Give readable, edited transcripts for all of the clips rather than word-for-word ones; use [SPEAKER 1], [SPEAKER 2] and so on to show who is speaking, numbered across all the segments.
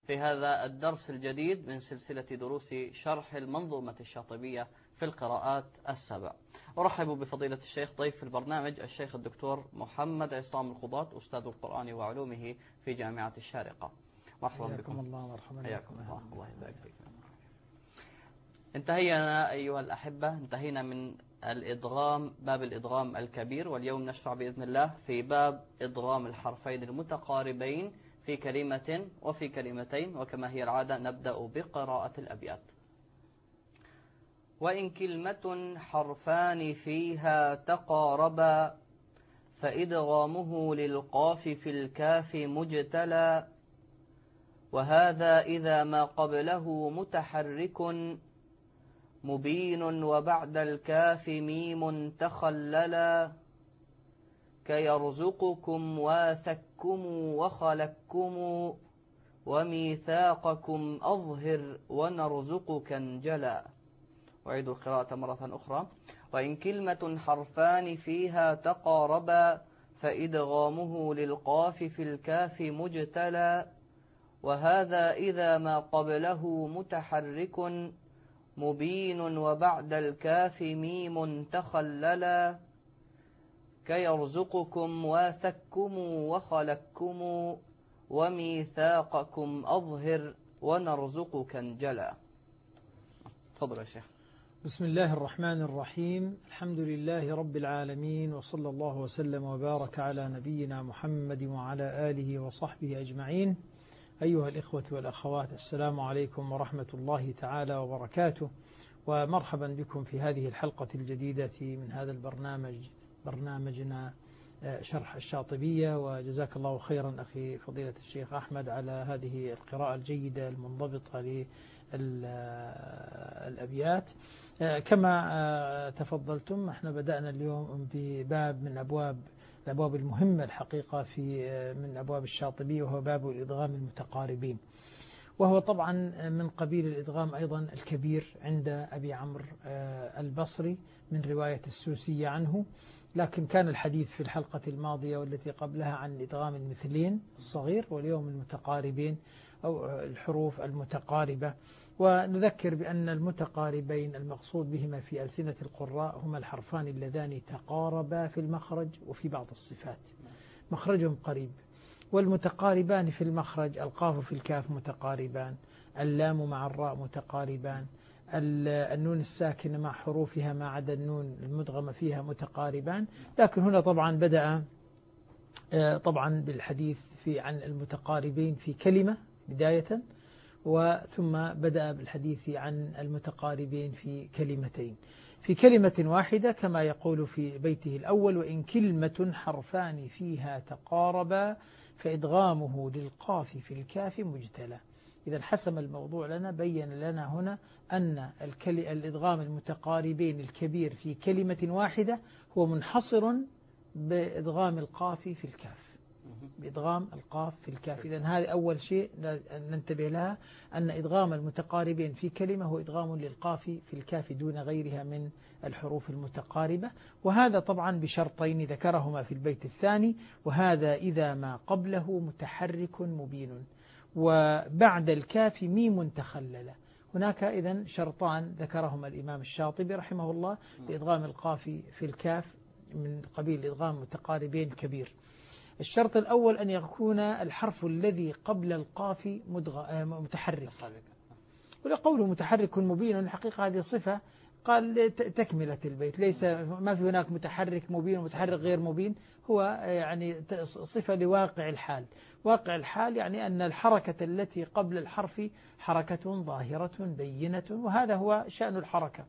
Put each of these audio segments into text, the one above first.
[SPEAKER 1] في هذا الدرس الجديد من سلسلة دروس شرح المنظومة الشاطبية في القراءات السبع. أرحب بفضيلة الشيخ ضيف البرنامج الشيخ الدكتور محمد عصام القضاة أستاذ القرآن وعلومه في جامعة الشارقة. مرحبا بكم.
[SPEAKER 2] الله مرحبا.
[SPEAKER 1] حياكم الله يبارك فيكم. انتهينا أيها الأحبة، انتهينا من الإدغام، باب الإدغام الكبير، واليوم نشرع بإذن الله في باب إدغام الحرفين المتقاربين في كلمة وفي كلمتين، وكما هي العادة نبدأ بقراءة الأبيات. وإن كلمة حرفان فيها تقاربا فإدغامه للقاف في الكاف مجتلى، وهذا إذا ما قبله متحرك مبين وبعد الكاف ميم تخللا، كيرزقكم واثكم وخلقكم وميثاقكم أظهر ونرزقك انجلا. أعيد القراءة مرة أخرى. وإن كلمة حرفان فيها تقاربا فإدغامه للقاف في الكاف مجتلى، وهذا إذا ما قبله متحرك مبين وبعد الكاف ميم تخللا، كيرزقكم واثكم وخلقكم وميثاقكم أظهر ونرزقك انجلا. تفضل يا شيخ.
[SPEAKER 2] بسم الله الرحمن الرحيم. الحمد لله رب العالمين، وصلى الله وسلم وبارك على نبينا محمد وعلى آله وصحبه أجمعين. أيها الإخوة والأخوات، السلام عليكم ورحمة الله تعالى وبركاته، ومرحبا بكم في هذه الحلقة الجديدة من هذا البرنامج، برنامجنا شرح الشاطبية. وجزاك الله خيرا أخي فضيلة الشيخ أحمد على هذه القراءة الجيدة المنضبطة للأبيات. كما تفضلتم، احنا بدأنا اليوم بباب من الأبواب المهمة الحقيقة من أبواب الشاطبية، وهو باب الإدغام المتقاربين، وهو طبعا من قبيل الإدغام أيضا الكبير عند أبي عمرو البصري من رواية السوسي عنه. لكن كان الحديث في الحلقة الماضية والتي قبلها عن إدغام المثلين الصغير، واليوم المتقاربين أو الحروف المتقاربة. ونذكر بأن المتقاربين المقصود بهما في ألسنة القراء هما الحرفان اللذان تقاربا في المخرج وفي بعض الصفات، مخرجهم قريب. والمتقاربان في المخرج القاف في الكاف متقاربان، اللام مع الراء متقاربان، النون الساكنة مع حروفها ما عدا النون المدغمة فيها متقاربان. لكن هنا طبعا بدأ طبعا بالحديث عن المتقاربين في كلمة بداية، وثم بدأ بالحديث عن المتقاربين في كلمتين، في كلمة واحدة كما يقول في بيته الأول: وإن كلمة حرفان فيها تقاربا فإدغامه للقاف في الكاف مجتلى. إذا حسم الموضوع لنا، بين لنا هنا أن الإدغام المتقاربين الكبير في كلمة واحدة هو منحصر بإدغام القاف في الكاف، بإدغام القاف في الكاف. إذن هذا أول شيء ننتبه لها، أن إدغام المتقاربين في كلمة هو إدغام للقاف في الكاف دون غيرها من الحروف المتقاربة. وهذا طبعا بشرطين ذكرهما في البيت الثاني: وهذا إذا ما قبله متحرك مبين، وبعد الكاف ميم تخلل. هناك إذن شرطان ذكرهما الإمام الشاطبي رحمه الله لإدغام القاف في الكاف من قبيل إدغام متقاربين كبير. الشرط الأول أن يكون الحرف الذي قبل القاف متحرك، ولقوله متحرك مبين الحقيقة هذه صفة، قال تكملة البيت، ليس ما في هناك متحرك مبين ومتحرك غير مبين، هو يعني صفة لواقع الحال. واقع الحال يعني أن الحركة التي قبل الحرف حركة ظاهرة بينة، وهذا هو شأن الحركة.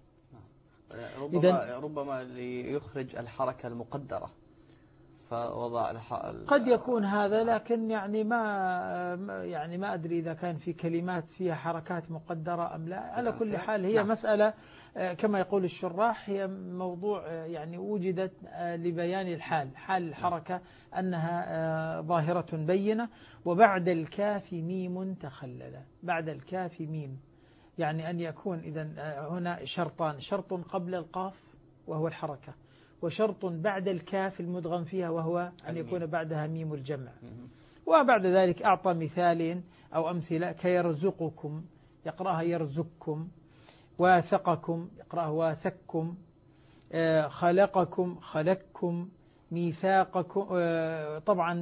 [SPEAKER 1] ربما ليخرج الحركة المقدرة فوضع
[SPEAKER 2] قد يكون هذا، لكن يعني ما أدري إذا كان في كلمات فيها حركات مقدرة أم لا. على كل حال هي مسألة كما يقول الشراح، هي موضوع يعني وجدت لبيان الحال، حال الحركة أنها ظاهرة بينة. وبعد الكاف ميم تخلل، بعد الكاف ميم يعني أن يكون إذن هنا شرطان: شرط قبل القاف وهو الحركة، وشرط بعد الكاف المدغم فيها وهو أن يكون بعدها ميم الجمع. وبعد ذلك أعطى مثال أو أمثلة كيرزقكم، يقرأها يرزقكم، واثقكم يقرأها واثقكم، خلقكم خلقكم، ميثاقكم. طبعا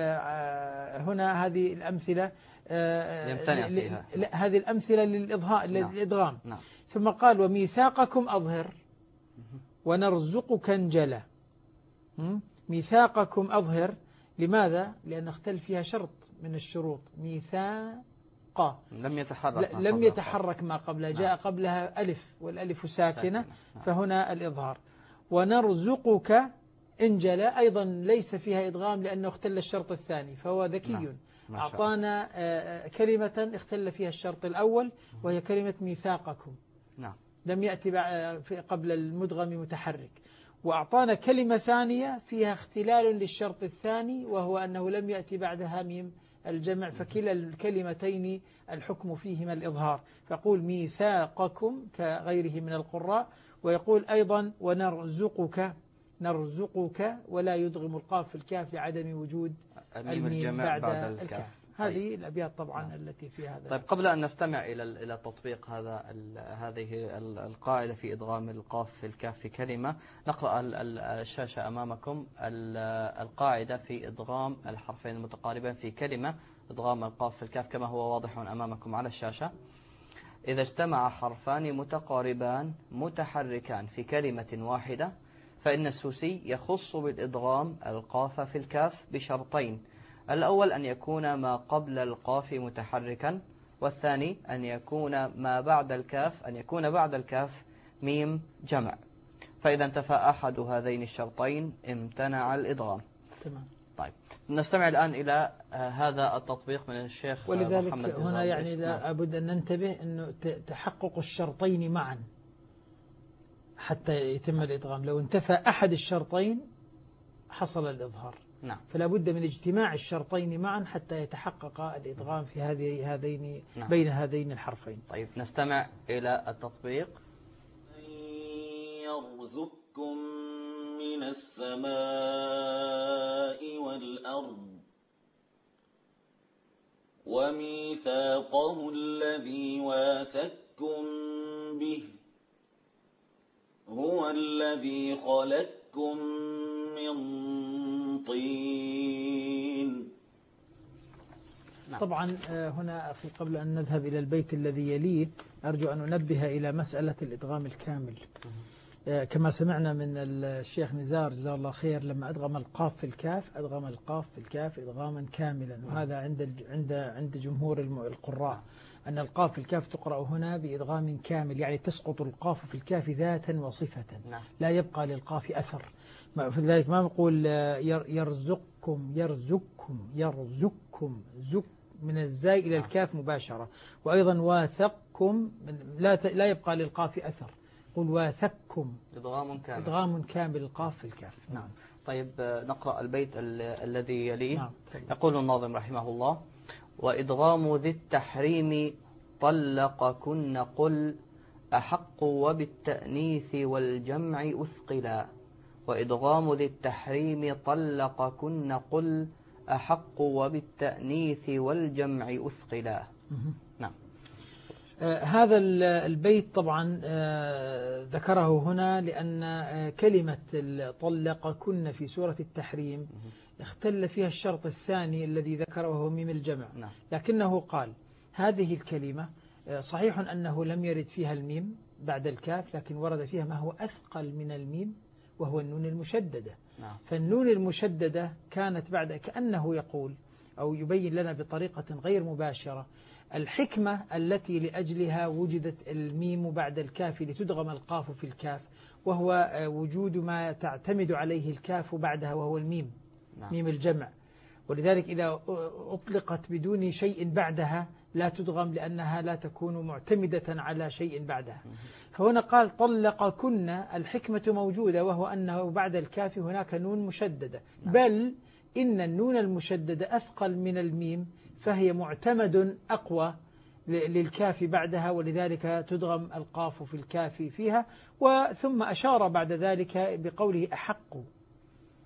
[SPEAKER 2] هنا هذه الأمثلة
[SPEAKER 1] يمتنع فيها.
[SPEAKER 2] هذه الأمثلة للإدغام.
[SPEAKER 1] نعم.
[SPEAKER 2] ثم قال وميثاقكم أظهر ونرزقك انجلى. ميثاقكم أظهر، لماذا؟ لأن اختلف فيها شرط من الشروط، ميثاق لم يتحرك ما قبلها، جاء قبلها ألف والألف ساكنة، فهنا الإظهار. ونرزقك انجلى أيضا ليس فيها إدغام لأنه اختل الشرط الثاني، فهو ذكي. أعطانا كلمة اختل فيها الشرط الأول وهي كلمة ميثاقكم، لم يأتي قبل المدغم متحرك. وأعطانا كلمة ثانية فيها اختلال للشرط الثاني وهو أنه لم يأتي بعدها ميم الجمع، فكلا الكلمتين الحكم فيهما الإظهار، فقول ميثاقكم كغيره من القراء. ويقول أيضا ونرزقك، نرزقك ولا يدغم القاف في الكاف لعدم وجود الميم بعد الكاف. هذه الأبيات طبعا التي في هذا.
[SPEAKER 1] طيب قبل أن نستمع إلى تطبيق هذه القاعدة في إدغام القاف في الكاف في كلمة، نقرأ الشاشة أمامكم القاعدة في إدغام الحرفين المتقاربين في كلمة، إدغام القاف في الكاف كما هو واضح أمامكم على الشاشة. إذا اجتمع حرفان متقاربان متحركان في كلمة واحدة فإن السوسي يخص بالإدغام القاف في الكاف بشرطين: الأول أن يكون ما قبل القاف متحركا، والثاني أن يكون بعد الكاف ميم جمع، فإذا انتفى أحد هذين الشرطين امتنع الإدغام.
[SPEAKER 2] تمام.
[SPEAKER 1] طيب نستمع الآن إلى هذا التطبيق من الشيخ
[SPEAKER 2] ولذلك
[SPEAKER 1] محمد
[SPEAKER 2] هنا يعني لابد أن ننتبه أنه تحقق الشرطين معا حتى يتم الإدغام. لو انتفى أحد الشرطين حصل الإظهار.
[SPEAKER 1] نعم.
[SPEAKER 2] فلا بد من اجتماع الشرطين معا حتى يتحقق الإدغام في هذين
[SPEAKER 1] نعم.
[SPEAKER 2] بين هذين الحرفين.
[SPEAKER 1] طيب نستمع إلى التطبيق.
[SPEAKER 3] يرزقكم من السماء والأرض وميثاقه الذي واثقكم به هو الذي خلقكم من طين.
[SPEAKER 2] طبعا هنا أخي قبل أن نذهب إلى البيت الذي يليه أرجو أن أنبه إلى مسألة الإدغام الكامل. كما سمعنا من الشيخ نزار جزاه الله خير لما أدغم القاف في الكاف أدغم القاف في الكاف إدغاما كاملا، وهذا عند جمهور القراء أن القاف في الكاف تقرأ هنا بإدغام كامل، يعني تسقط القاف في الكاف ذاتا وصفة، لا يبقى للقاف أثر. فلذلك ما نقول يرزقكم زك من الزاي إلى الكاف مباشرة. وأيضا واثقكم لا يبقى للقاف أثر، قل واثقكم إدغام كامل القاف في الكاف.
[SPEAKER 1] نعم. طيب نقرأ البيت الذي يليه.
[SPEAKER 2] نعم.
[SPEAKER 1] يقول الناظم رحمه الله: وإدغام ذي التحريم طلقكن قل أحق وبالتأنيث والجمع أثقلا. وإدغام ذي التحريم طلقكن قل أحق وبالتأنيث والجمع أثقلا. نعم.
[SPEAKER 2] هذا البيت طبعا ذكره هنا لأن كلمة طلقكن في سورة التحريم اختل فيها الشرط الثاني الذي ذكره وهو ميم الجمع. لكنه قال هذه الكلمة صحيح أنه لم يرد فيها الميم بعد الكاف، لكن ورد فيها ما هو أثقل من الميم وهو النون المشددة. فالنون المشددة كانت بعد، كأنه يقول أو يبين لنا بطريقة غير مباشرة الحكمة التي لأجلها وجدت الميم بعد الكاف لتدغم القاف في الكاف، وهو وجود ما تعتمد عليه الكاف بعدها وهو الميم. ميم الجمع. ولذلك إذا أطلقت بدون شيء بعدها لا تدغم لأنها لا تكون معتمدة على شيء بعدها. فهنا قال طلقكن، الحكمة موجودة وهو أنه بعد الكاف هناك نون مشددة، بل إن النون المشددة أثقل من الميم فهي معتمد أقوى للكاف بعدها، ولذلك تدغم القاف في الكاف فيها. وثم أشار بعد ذلك بقوله أحق،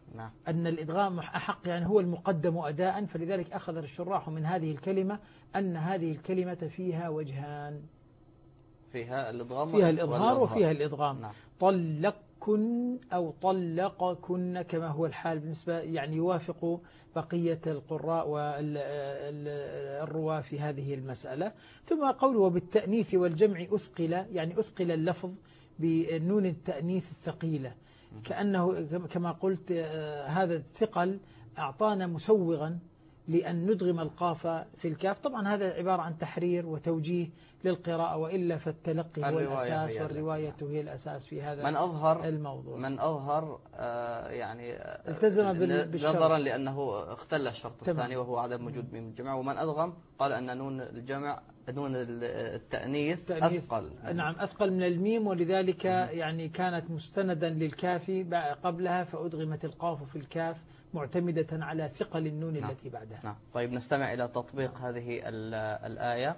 [SPEAKER 1] نعم.
[SPEAKER 2] أن الإدغام أحق، يعني هو المقدم أداء، فلذلك أخذ الشراح من هذه الكلمة أن هذه الكلمة فيها وجهان،
[SPEAKER 1] فيها الإدغام
[SPEAKER 2] فيها الإظهار
[SPEAKER 1] والإظهار.
[SPEAKER 2] وفيها الإدغام.
[SPEAKER 1] نعم.
[SPEAKER 2] طلقكن أو طلقكن كما هو الحال بالنسبة، يعني يوافق بقية القراء والرواة في هذه المسألة. ثم قوله وبالتأنيث والجمع أثقل، يعني أثقل اللفظ بنون التأنيث الثقيلة، كأنه كما قلت هذا الثقل أعطانا مسوغا لأن ندغم القاف في الكاف. طبعا هذا عبارة عن تحرير وتوجيه للقراءة، وإلا فالتلقي هو الأساس والرواية هي الأساس في هذا الموضوع.
[SPEAKER 1] من أظهر يعني
[SPEAKER 2] التزم بالشرط
[SPEAKER 1] نظرا لأنه اختل الشرط الثاني وهو عدم وجود ميم الجمع. ومن أدغم قال أن نون الجمع نون التأنيث أثقل.
[SPEAKER 2] نعم أثقل من الميم، ولذلك يعني كانت مستندا للكاف قبلها، فأدغمت القاف في الكاف معتمدة على ثقل النون التي بعدها.
[SPEAKER 1] نعم. طيب نستمع إلى تطبيق هذه الآية.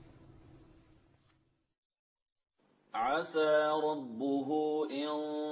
[SPEAKER 3] عسى ربه إن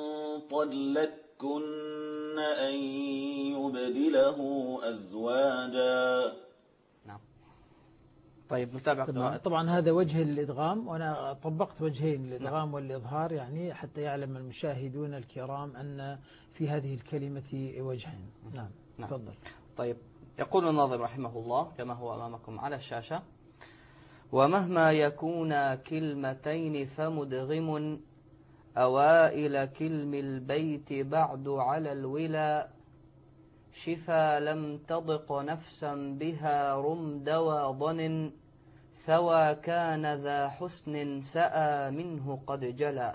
[SPEAKER 3] طلقكن أن يبدله أزواجا.
[SPEAKER 1] نعم. طيب نتابع.
[SPEAKER 2] طبعا هذا وجه الإدغام، وأنا طبقت وجهين الإدغام والإظهار، يعني حتى يعلم المشاهدون الكرام أن في هذه الكلمة وجهين. نعم. تفضل.
[SPEAKER 1] طيب يقول الناظم رحمه الله كما هو أمامكم على الشاشة: ومهما يكون كلمتين فمدغم أوائل كلم البيت بعد على الولا شفا لم تضق نفسا بها رم دوا ضن ثوى كان ذا حسن سأى منه قد جلا.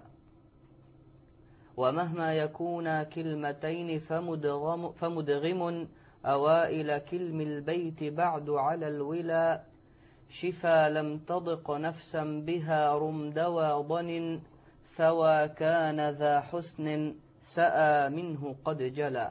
[SPEAKER 1] ومهما يكون كلمتين فمدغم أوائل كلم البيت بعد على الولا شفا لم تضق نفسا بها رم دوا ضن ثوى كان ذا حسن سأى منه قد جلا.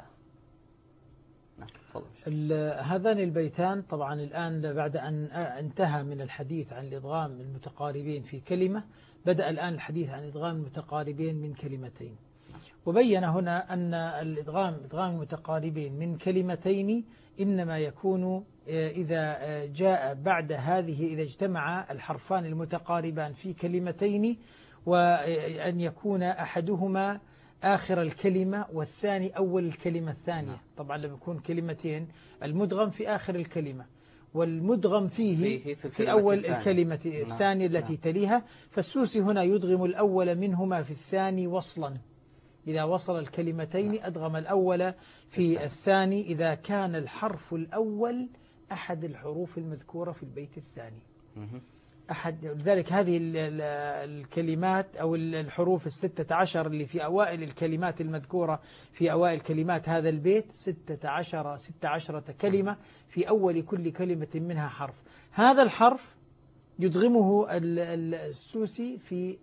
[SPEAKER 2] هذان البيتان طبعا الآن بعد أن انتهى من الحديث عن الإدغام المتقاربين في كلمة، بدأ الآن الحديث عن إدغام المتقاربين من كلمتين، وبين هنا أن إدغام المتقاربين من كلمتين إنما يكون إذا جاء بعد هذه، إذا اجتمع الحرفان المتقاربان في كلمتين، وأن يكون أحدهما آخر الكلمة والثاني أول الكلمة الثانية. طبعا لما يكون كلمتين المدغم في آخر الكلمة والمدغم فيه في أول الكلمة الثانية التي تليها، فالسوسي هنا يدغم الأول منهما في الثاني وصلا، إذا وصل الكلمتين أدغم الأول في الثاني إذا كان الحرف الأول أحد الحروف المذكورة في البيت الثاني. لذلك هذه الكلمات أو الحروف 16 اللي في أوائل الكلمات المذكورة في أوائل كلمات هذا البيت 16 كلمة، في أول كل كلمة منها حرف. هذا الحرف يدغمه السوسي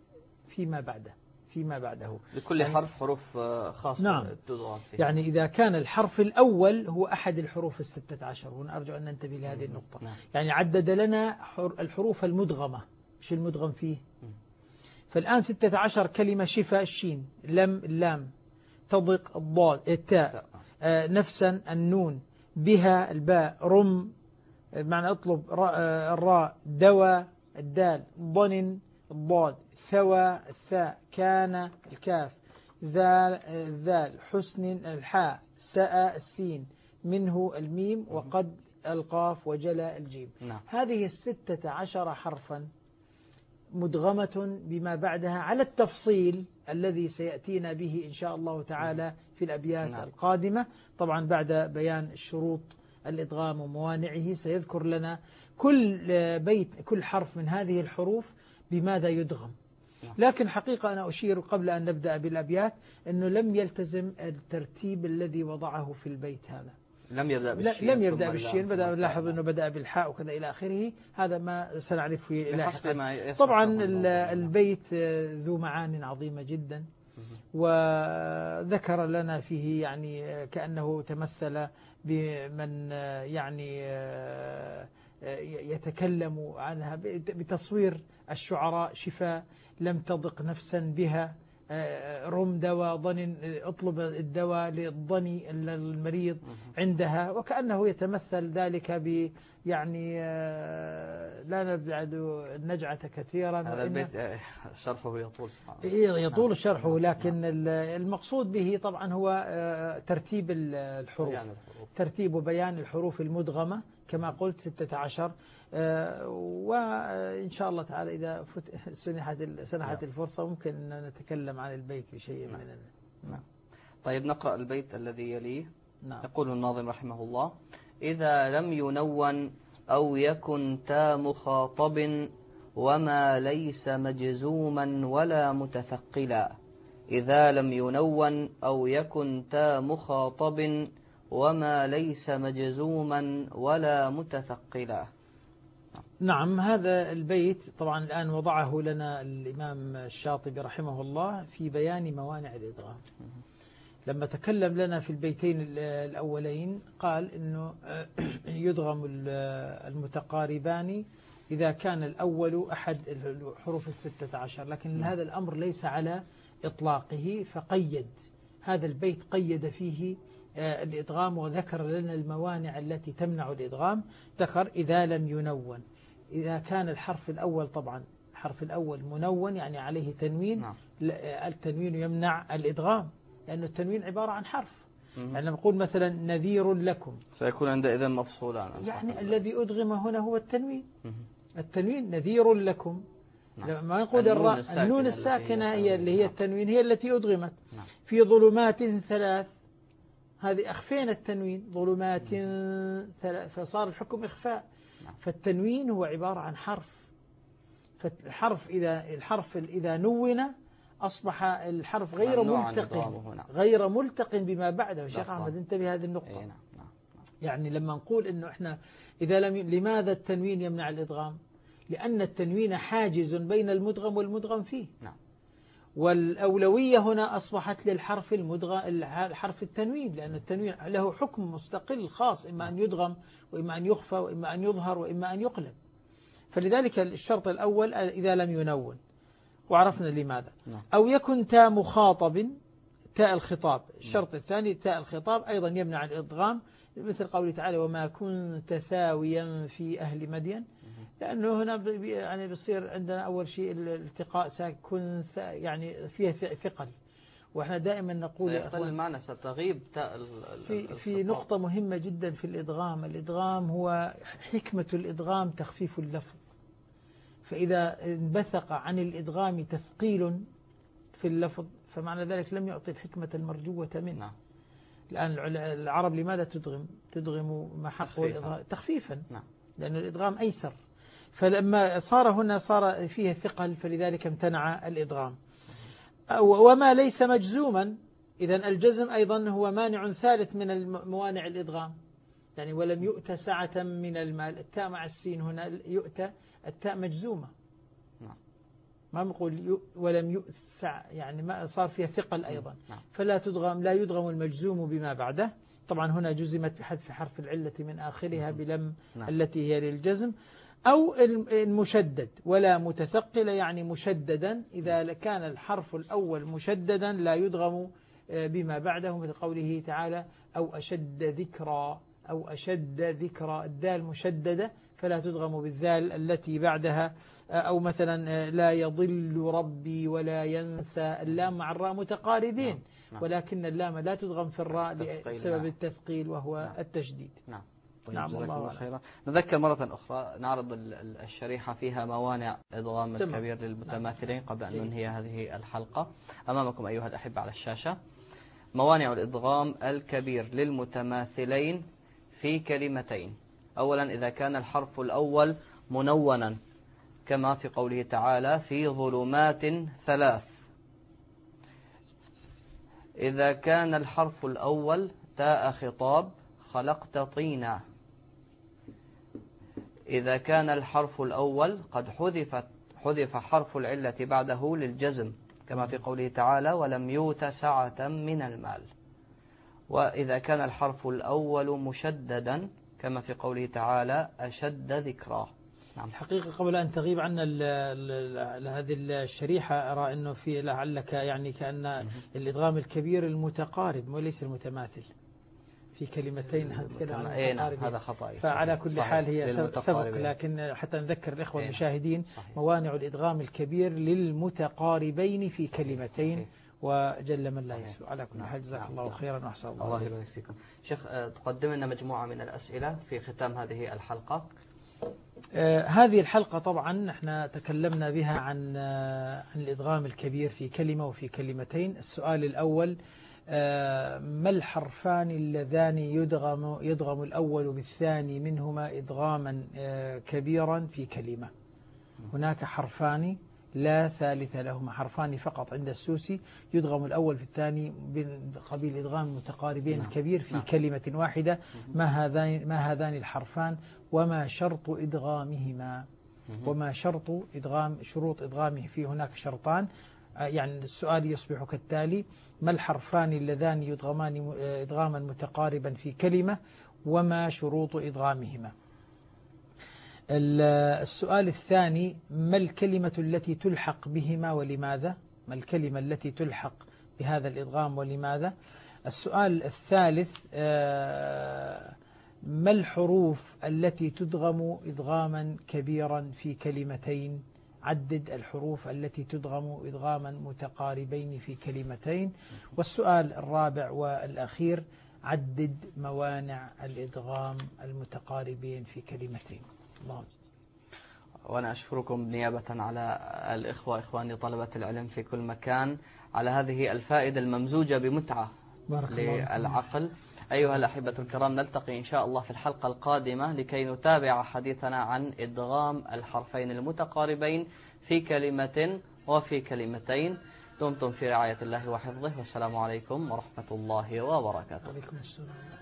[SPEAKER 2] فيما بعده
[SPEAKER 1] لكل يعني حرف حروف خاصة.
[SPEAKER 2] نعم.
[SPEAKER 1] تدغم فيه.
[SPEAKER 2] يعني إذا كان الحرف الأول هو أحد الحروف 16، هنا أرجو أن ننتبه لهذه النقطة.
[SPEAKER 1] نعم.
[SPEAKER 2] يعني عدد لنا الحروف المدغمة، مش المدغم فيه. فالآن 16 كلمة: شفا الشين، لم اللام، تضق الضاد التاء، نفسا النون، بها الباء، رم معنى اطلب الراء، دوا الدال، ضن الضاد، ثوى الثاء، كان الكاف، ذال حسن الحاء، ساء السين، منه الميم، وقد القاف، وجلا الجيم. هذه 16 حرفا مدغمة بما بعدها على التفصيل الذي سيأتينا به إن شاء الله تعالى في الأبيات القادمة. طبعا بعد بيان شروط الإدغام وموانعه سيذكر لنا كل حرف من هذه الحروف بماذا يدغم. لكن حقيقة أنا أشير قبل أن نبدأ بالأبيات أنه لم يلتزم الترتيب الذي وضعه في البيت هذا.
[SPEAKER 1] لم يبدأ
[SPEAKER 2] بالشين، بدأ نلاحظ أنه بدأ بالحاء وكذا إلى آخره. هذا ما سنعرف لاحقا. طبعا البيت ذو معان عظيمة جدا، وذكر لنا فيه يعني كأنه تمثل بمن يعني يتكلم عنها بتصوير الشعراء: شفاء لم تضق نفسا بها رم دواء ضن، اطلب الدواء للضني المريض عندها، وكأنه يتمثل ذلك ب يعني لا نبعد النجعة كثيرا.
[SPEAKER 1] هذا البيت شرحه يطول
[SPEAKER 2] يطول شرحه، لكن المقصود به طبعا هو ترتيب الحروف، ترتيب وبيان الحروف المدغمة كما قلت 16. وإن شاء الله تعالى إذا سنحت الفرصة ممكن أن نتكلم عن البيت بشيء من
[SPEAKER 1] نعم. طيب نقرأ البيت الذي يليه.
[SPEAKER 2] نعم.
[SPEAKER 1] يقول الناظم رحمه الله: إذا لم ينون أو يكن تا مخاطب وما ليس مجزوما ولا متثقلا. إذا لم ينون أو يكن تا مخاطب وما ليس مجزوما ولا متثقلا.
[SPEAKER 2] نعم، هذا البيت طبعا الآن وضعه لنا الإمام الشاطبي رحمه الله في بيان موانع الإدغام. لما تكلم لنا في البيتين الأولين قال إنه يدغم المتقاربان إذا كان الأول أحد الحروف 16، لكن هذا الأمر ليس على إطلاقه، فقيد هذا البيت، قيد فيه الإدغام وذكر لنا الموانع التي تمنع الإدغام. ذكر إذا لم ينون، إذا كان الحرف الأول، طبعا الحرف الأول منون يعني عليه تنوين، التنوين يمنع الإدغام لأن التنوين عبارة عن حرف. يعني نقول مثلا نذير لكم
[SPEAKER 1] سيكون عندئذ مفصولا،
[SPEAKER 2] يعني الذي أدغم هنا هو التنوين. التنوين نذير لكم. لما نقول النون الساكنة هي اللي هي التنوين هي التي أدغمت. في ظلمات 3 هذه أخفينا التنوين، ظلمات 3 فصار الحكم إخفاء. فالتنوين هو عبارة عن حرف، فالحرف إذا نون أصبح الحرف غير ملتقن بما بعده. الشيخ أحمد انتبه هذه النقطة. يعني لما نقول إنه إحنا لماذا التنوين يمنع الإدغام؟ لأن التنوين حاجز بين المدغم والمدغم فيه. والأولوية هنا أصبحت للحرف الحرف التنوين، لأن التنوين له حكم مستقل خاص، إما أن يدغم وإما أن يخفى وإما أن يظهر وإما أن يقلب. فلذلك الشرط الأول إذا لم ينون، وعرفنا لماذا. أو يكن تاء مخاطب، تاء الخطاب. الشرط الثاني تاء الخطاب أيضا يمنع الإدغام، مثل قوله تعالى وما كنت ثاويا في أهل مدين، لأنه هنا يعني بيصير عندنا أول شيء الالتقاء ساكن يعني فيه ثقل، وإحنا دائما نقول
[SPEAKER 1] المعنى ستغيب تاء
[SPEAKER 2] في نقطة مهمة جدا في الإدغام. الإدغام هو حكمة الإدغام تخفيف اللفظ، فإذا انبثق عن الإدغام تثقيل في اللفظ فمعنى ذلك لم يعطي الحكمة المرجوة منه. الآن العرب لماذا تدغم ما حقه الإدغام؟ تخفيفا. لأن الإدغام أيسر، فلما صار هنا صار فيه ثقل فلذلك امتنع الإدغام. وما ليس مجزوما، إذن الجزم أيضا هو مانع ثالث من موانع الإدغام. يعني ولم يؤت سعة من المال، التاء مع السين هنا يؤت، التاء مجزومة، ما نقول ولم يؤت سعة، يعني ما صار فيها ثقل أيضا. فلا تدغم، لا يدغم المجزوم بما بعده. طبعا هنا جزمت بحذف حرف العلة من آخرها بلم التي هي للجزم. أو المشدد ولا متثقل، يعني مشددا إذا كان الحرف الأول مشددا لا يدغم بما بعده، مثل قوله تعالى أو أشد ذكرى، أو أشد ذكرى، الدال مشددة فلا تدغم بالذال التي بعدها. أو مثلا لا يضل ربي ولا ينسى، اللام مع الراء متقاربين، ولكن اللام لا تدغم في الراء بسبب التثقيل وهو التشديد.
[SPEAKER 1] طيب الله خيرا. نذكر مرة أخرى نعرض الشريحة فيها موانع إدغام الكبير للمتماثلين قبل أن ننهي هذه الحلقة. أمامكم أيها الأحبة على الشاشة موانع الإدغام الكبير للمتماثلين في كلمتين. أولا إذا كان الحرف الأول منونا كما في قوله تعالى في ظلمات 3. إذا كان الحرف الأول تاء خطاب خلقت طينا. إذا كان الحرف الأول قد حذف حرف العلة بعده للجزم كما في قوله تعالى ولم يؤت سعة من المال. وإذا كان الحرف الأول مشددا كما في قوله تعالى أشد ذكرى.
[SPEAKER 2] الحقيقة قبل أن تغيب عنا هذه الشريحة أرى أنه في لعلك يعني كأن الإدغام الكبير المتقارب وليس المتماثل في كلمتين
[SPEAKER 1] هذا خطأ.
[SPEAKER 2] فعلى كل
[SPEAKER 1] صحيح.
[SPEAKER 2] حال هي سبق، لكن حتى نذكر الإخوة المشاهدين موانع الإدغام الكبير للمتقاربين في كلمتين وجل من لا يسوء. على كل حال جزاك الله خيرا وأحسن
[SPEAKER 1] الله يبارك فيكم. شيخ تقدم لنا مجموعة من الأسئلة في ختام هذه الحلقة.
[SPEAKER 2] هذه الحلقة طبعا احنا تكلمنا بها عن الإدغام الكبير في كلمة وفي كلمتين. السؤال الأول: ما الحرفان اللذان يدغم الأول بالثاني منهما إدغاما كبيرا في كلمة؟ هناك حرفان لا ثالث لهما، حرفان فقط عند السوسي يدغم الأول في الثاني بقبيل إدغام متقاربين كبير في كلمة واحدة. ما هذان الحرفان وما شرط إدغامهما؟ وما شروط إدغامه؟ في هناك شرطان. يعني السؤال يصبح كالتالي: ما الحرفان اللذان يدغمان إدغاما متقاربا في كلمة وما شروط إدغامهما؟ السؤال الثاني: ما الكلمة التي تلحق بهما ولماذا؟ ما الكلمة التي تلحق بهذا الإدغام ولماذا؟ السؤال الثالث: ما الحروف التي تدغم إدغاما كبيرا في كلمتين؟ عدد الحروف التي تدغم إدغاما متقاربين في كلمتين. والسؤال الرابع والأخير: عدد موانع الإدغام المتقاربين في كلمتين. الله.
[SPEAKER 1] وأنا أشكركم نيابة على الإخوة إخواني طلبة العلم في كل مكان على هذه الفائدة الممزوجة بمتعة للعقل. أيها الأحبة الكرام، نلتقي إن شاء الله في الحلقة القادمة لكي نتابع حديثنا عن إدغام الحرفين المتقاربين في كلمة وفي كلمتين. دمتم في رعاية الله وحفظه، والسلام عليكم ورحمة الله وبركاته.
[SPEAKER 2] عليكم السلام.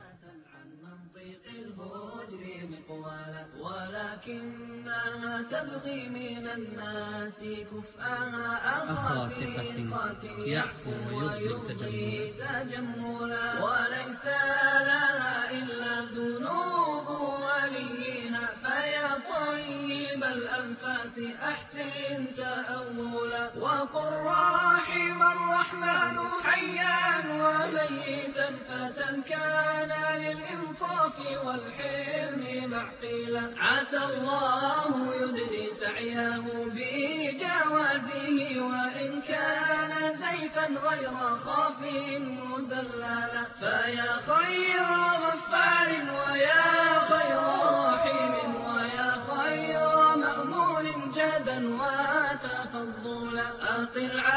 [SPEAKER 4] ولكنها تبغي من الناس كفءها أخا ثقة يعفو ويرضي تجملا، وليس لها إلا ذنوب وليها، فيا طيب الأنفاس أحسن تأولا، وقل رحم الرحمن حيا وميتا فتى كان للإنصاف والحلم معقلا، عسى الله يدري سعيه بجوازه، وإن كان زيفا غير خاف مدللا، فيا خير غفار ويا خير رحيم ويا خير مأمون جدا وتفضلا، أقل